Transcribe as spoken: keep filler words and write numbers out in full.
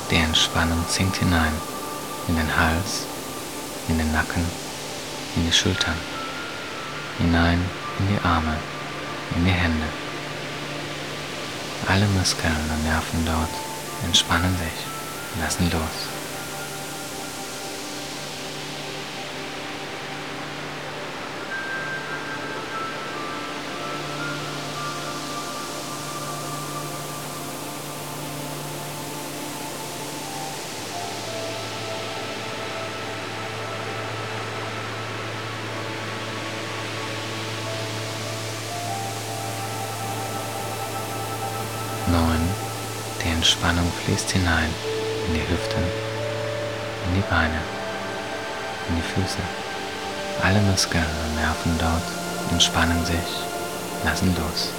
Die Entspannung sinkt hinein in den Hals, in den Nacken, in die Schultern, hinein in die Arme, in die Hände. Alle Muskeln und Nerven dort entspannen sich, lassen los. Neun. Die Entspannung fließt hinein in die Hüften, in die Beine, in die Füße. Alle Muskeln und Nerven dort entspannen sich, lassen los.